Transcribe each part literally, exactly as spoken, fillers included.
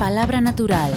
Palabra natural.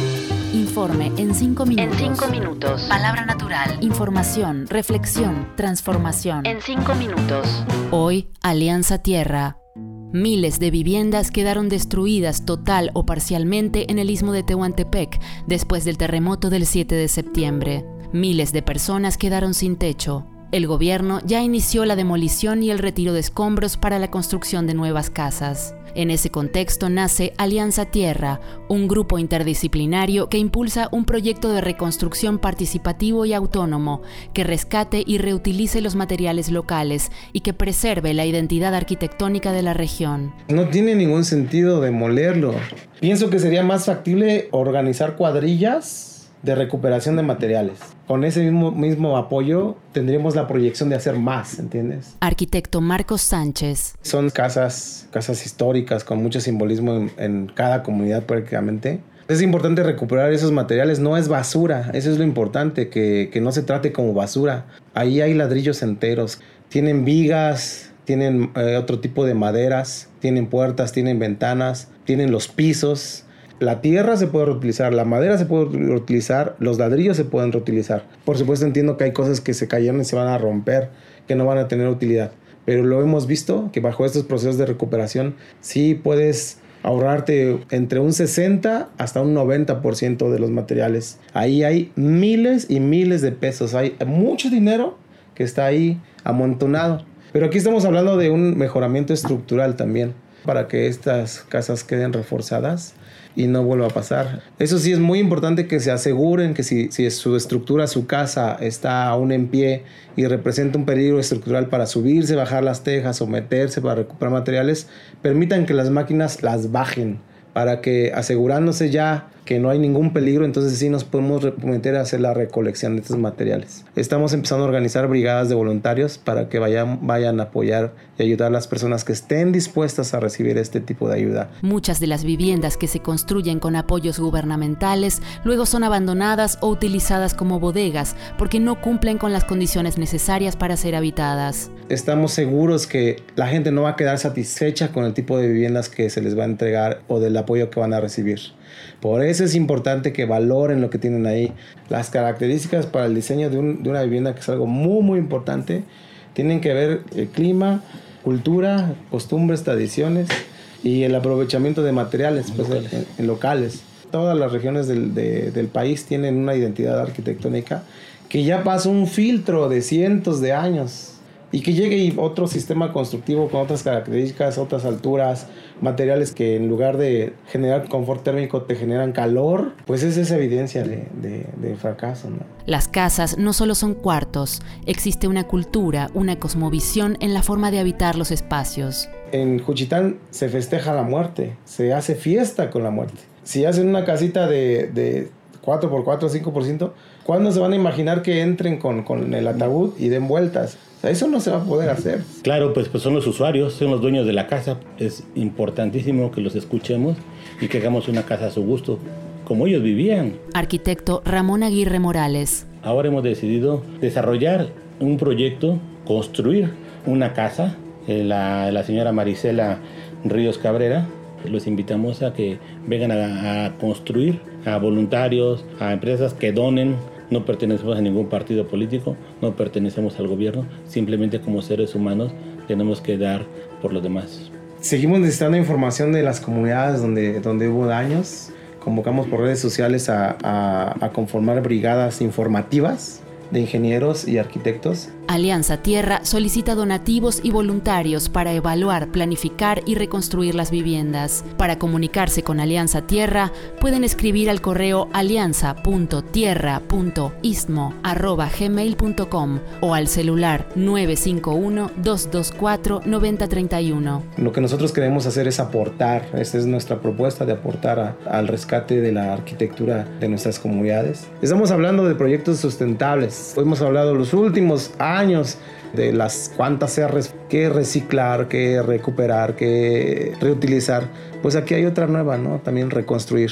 Informe en cinco minutos. En cinco minutos. Palabra natural. Información, reflexión, transformación. En cinco minutos. Hoy, Alianza Tierra. Miles de viviendas quedaron destruidas total o parcialmente en el istmo de Tehuantepec después del terremoto del siete de septiembre. Miles de personas quedaron sin techo. El gobierno ya inició la demolición y el retiro de escombros para la construcción de nuevas casas. En ese contexto nace Alianza Tierra, un grupo interdisciplinario que impulsa un proyecto de reconstrucción participativo y autónomo que rescate y reutilice los materiales locales y que preserve la identidad arquitectónica de la región. No tiene ningún sentido demolerlo. Pienso que sería más factible organizar cuadrillas de recuperación de materiales. Con ese mismo, mismo apoyo tendríamos la proyección de hacer más, ¿entiendes? Arquitecto Marcos Sánchez. Son casas, casas históricas con mucho simbolismo en, en cada comunidad prácticamente. Es importante recuperar esos materiales, no es basura, eso es lo importante, que, que no se trate como basura. Ahí hay ladrillos enteros, tienen vigas, tienen eh, otro tipo de maderas, tienen puertas, tienen ventanas, tienen los pisos. La tierra se puede reutilizar, la madera se puede reutilizar, los ladrillos se pueden reutilizar. Por supuesto entiendo que hay cosas que se cayeron y se van a romper, que no van a tener utilidad. Pero lo hemos visto, que bajo estos procesos de recuperación sí puedes ahorrarte entre un sesenta hasta un noventa por ciento de los materiales. Ahí hay miles y miles de pesos, hay mucho dinero que está ahí amontonado. Pero aquí estamos hablando de un mejoramiento estructural también, para que estas casas queden reforzadas y no vuelva a pasar. Eso sí, es muy importante que se aseguren que si, si su estructura, su casa está aún en pie y representa un peligro estructural para subirse, bajar las tejas o meterse para recuperar materiales, permitan que las máquinas las bajen para que, asegurándose ya que no hay ningún peligro, entonces sí nos podemos meter a hacer la recolección de estos materiales. Estamos empezando a organizar brigadas de voluntarios para que vayan, vayan a apoyar y ayudar a las personas que estén dispuestas a recibir este tipo de ayuda. Muchas de las viviendas que se construyen con apoyos gubernamentales luego son abandonadas o utilizadas como bodegas porque no cumplen con las condiciones necesarias para ser habitadas. Estamos seguros que la gente no va a quedar satisfecha con el tipo de viviendas que se les va a entregar o del apoyo que van a recibir. Por eso es importante que valoren lo que tienen ahí. Las características para el diseño de, un, de una vivienda, que es algo muy muy importante, tienen que ver el clima, cultura, costumbres, tradiciones y el aprovechamiento de materiales pues, locales. En, en locales. Todas las regiones del, de, del país tienen una identidad arquitectónica que ya pasó un filtro de cientos de años. Y que llegue otro sistema constructivo con otras características, otras alturas, materiales que en lugar de generar confort térmico te generan calor, pues esa es evidencia de, de, de fracaso, ¿no? Las casas no solo son cuartos, existe una cultura, una cosmovisión en la forma de habitar los espacios. En Juchitán se festeja la muerte, se hace fiesta con la muerte. Si hacen una casita de, de cuatro por cuatro, cinco por ciento, ¿cuándo se van a imaginar que entren con, con el ataúd y den vueltas? O sea, eso no se va a poder hacer. Claro, pues, pues son los usuarios, son los dueños de la casa. Es importantísimo que los escuchemos y que hagamos una casa a su gusto, como ellos vivían. Arquitecto Ramón Aguirre Morales. Ahora hemos decidido desarrollar un proyecto, construir una casa. Eh, la, la señora Marisela Ríos Cabrera, los invitamos a que vengan a, a construir, a voluntarios, a empresas que donen. No pertenecemos a ningún partido político, no pertenecemos al gobierno, simplemente como seres humanos tenemos que dar por los demás. Seguimos necesitando información de las comunidades donde, donde hubo daños. Convocamos por redes sociales a, a, a conformar brigadas informativas de ingenieros y arquitectos. Alianza Tierra solicita donativos y voluntarios para evaluar, planificar y reconstruir las viviendas. Para comunicarse con Alianza Tierra, pueden escribir al correo alianza punto tierra punto istmo arroba gmail punto com o al celular nueve cinco uno, dos dos cuatro, nueve cero tres uno. Lo que nosotros queremos hacer es aportar, esta es nuestra propuesta de aportar a, al rescate de la arquitectura de nuestras comunidades. Estamos hablando de proyectos sustentables. Hemos hablado los últimos años años de las cuantas R's que reciclar, que recuperar, que reutilizar. Pues aquí hay otra nueva, ¿no? También reconstruir.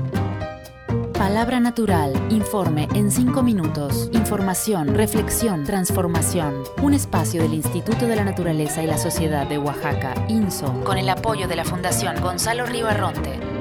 Palabra natural, informe en cinco minutos. Información, reflexión, transformación. Un espacio del Instituto de la Naturaleza y la Sociedad de Oaxaca, INSO, con el apoyo de la Fundación Gonzalo Ribarronte.